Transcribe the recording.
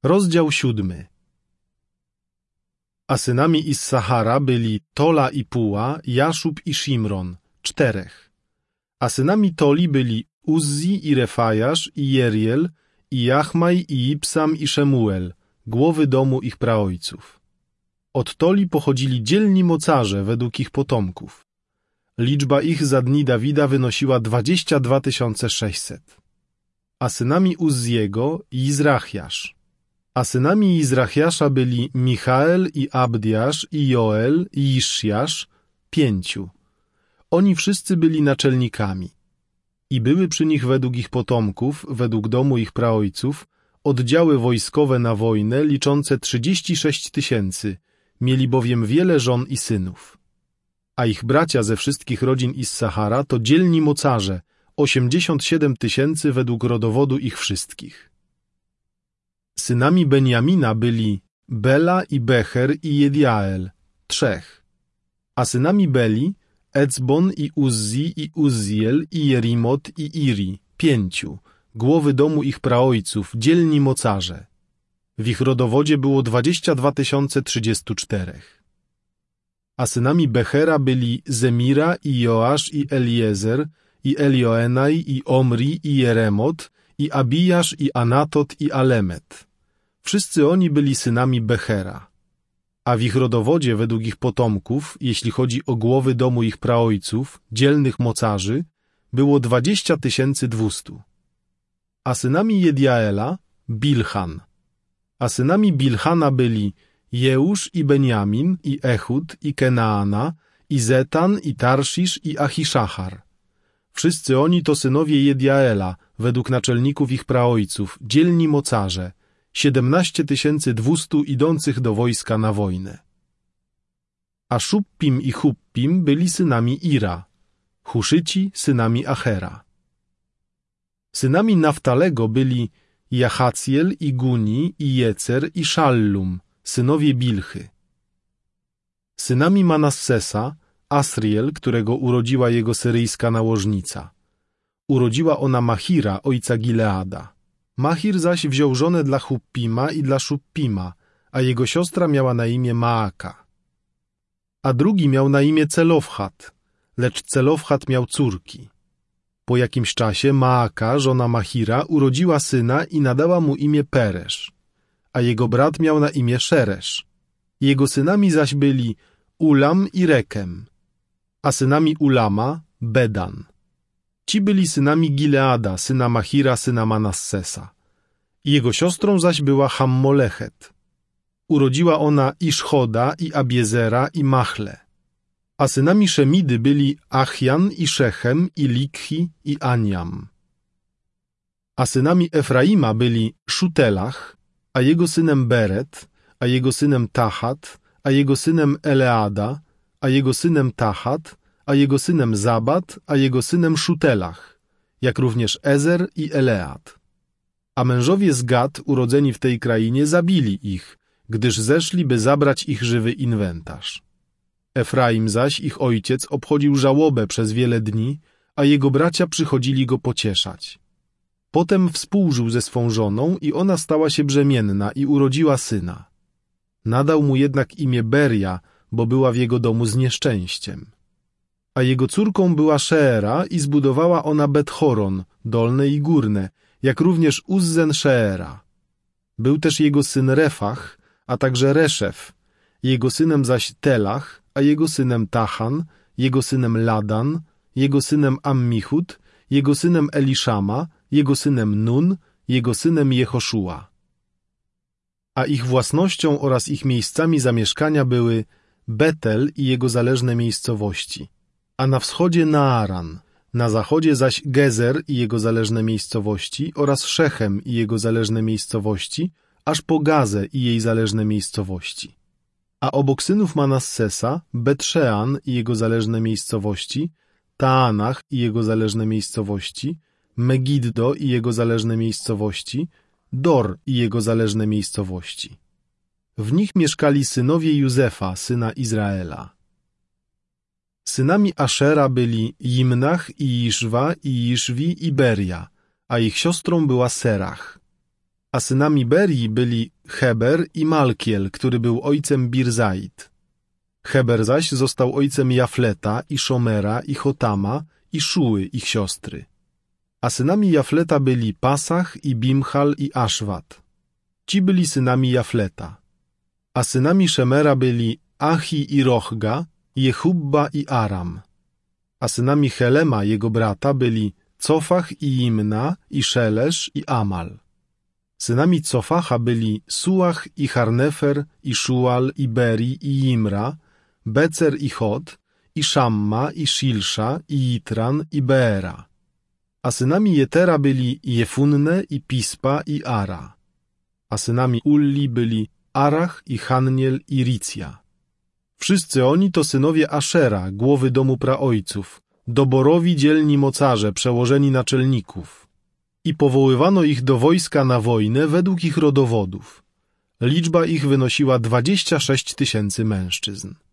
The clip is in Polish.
Rozdział 7. A synami Issachara byli Tola i Puła, Jaszub i Szimron, 4. A synami Toli byli Uzzi i Refajasz i Jeriel i Jachmaj i Ipsam i Szemuel, głowy domu ich praojców. Od Toli pochodzili dzielni mocarze według ich potomków. Liczba ich za dni Dawida wynosiła 22 600. A synami Uzziego Izrachiasz. A synami Izrachiasza byli Michael i Abdiasz i Joel i Iszjasz, 5. Oni wszyscy byli naczelnikami. I były przy nich według ich potomków, według domu ich praojców, oddziały wojskowe na wojnę liczące 36 000, mieli bowiem wiele żon i synów. A ich bracia ze wszystkich rodzin Issachara to dzielni mocarze, 87 000 według rodowodu ich wszystkich. Synami Benjamina byli Bela i Becher i Jediael, 3. A synami Beli Ecbon i Uzzi i Uzziel i Jerimot i Iri, 5. Głowy domu ich praojców, dzielni mocarze. W ich rodowodzie było 22 034. A synami Bechera byli Zemira i Joasz i Eliezer i Elioenaj i Omri i Jeremot i Abijasz i Anatot i Alemet. Wszyscy oni byli synami Bechera. A w ich rodowodzie według ich potomków, jeśli chodzi o głowy domu ich praojców, dzielnych mocarzy, było 20 200. A synami Jediaela Bilhan. A synami Bilhana byli Jeusz i Benjamin i Ehud i Kenaana i Zetan i Tarszisz i Achiszachar. Wszyscy oni to synowie Jediaela, według naczelników ich praojców, dzielni mocarze, 17 200 idących do wojska na wojnę. A Szuppim i Huppim byli synami Ira, Huszyci synami Achera. Synami Naftalego byli Jachacjel i Guni i Jecer i Szallum, synowie Bilchy. Synami Manassesa Asriel, którego urodziła jego syryjska nałożnica. Urodziła ona Machira, ojca Gileada. Machir zaś wziął żonę dla Huppima i dla Szuppima, a jego siostra miała na imię Maaka. A drugi miał na imię Celofchat, lecz Celofchat miał córki. Po jakimś czasie Maaka, żona Machira, urodziła syna i nadała mu imię Peresz, a jego brat miał na imię Szeresz. Jego synami zaś byli Ulam i Rekem, a synami Ulama Bedan. Ci byli synami Gileada, syna Machira, syna Manassesa. Jego siostrą zaś była Hammolechet. Urodziła ona Iszchoda i Abiezera i Machle. A synami Szemidy byli Achjan i Szechem i Likhi i Aniam. A synami Efraima byli Szutelach, a jego synem Beret, a jego synem Tahat, a jego synem Eleada, a jego synem Tahat, a jego synem Zabat, a jego synem Szutelach, jak również Ezer i Elead. A mężowie z Gad, urodzeni w tej krainie, zabili ich, gdyż zeszli, by zabrać ich żywy inwentarz. Efraim zaś, ich ojciec, obchodził żałobę przez wiele dni, a jego bracia przychodzili go pocieszać. Potem współżył ze swą żoną i ona stała się brzemienna i urodziła syna. Nadał mu jednak imię Beria, bo była w jego domu z nieszczęściem. A jego córką była Sheera i zbudowała ona Bet-Horon, dolne i górne, jak również Uzzen Sheera. Był też jego syn Refach, a także Reszef, jego synem zaś Telach, a jego synem Tachan, jego synem Ladan, jego synem Ammichud, jego synem Eliszama, jego synem Nun, jego synem Jehoszua. A ich własnością oraz ich miejscami zamieszkania były Betel i jego zależne miejscowości, a na wschodzie Naaran, na zachodzie zaś Gezer i jego zależne miejscowości oraz Szechem i jego zależne miejscowości, aż po Gazę i jej zależne miejscowości. A obok synów Manassesa Bet-Szean i jego zależne miejscowości, Taanach i jego zależne miejscowości, Megiddo i jego zależne miejscowości, Dor i jego zależne miejscowości. W nich mieszkali synowie Józefa, syna Izraela. Synami Ashera byli Jimnach i Iszwa i Iszwi i Beria, a ich siostrą była Serach. A synami Berii byli Heber i Malkiel, który był ojcem Birzait. Heber zaś został ojcem Jafleta i Szomera i Chotama i Szuły, ich siostry. A synami Jafleta byli Pasach i Bimhal i Aszwat. Ci byli synami Jafleta. A synami Szemera byli Achi i Rochga, Jehubba i Aram. A synami Helema, jego brata, byli Cofach i Imna i Szelesz i Amal. Synami Cofacha byli Suach i Harnefer i Szual i Beri i Imra, Becer i Chod, i Szamma i Szilsza i Jitran i Beera. A synami Jetera byli Jefunne i Pispa i Ara. A synami Ulli byli Arach i Hanniel i Ricja. Wszyscy oni to synowie Ashera, głowy domu praojców, doborowi dzielni mocarze, przełożeni naczelników. I powoływano ich do wojska na wojnę według ich rodowodów. Liczba ich wynosiła 26 000 mężczyzn.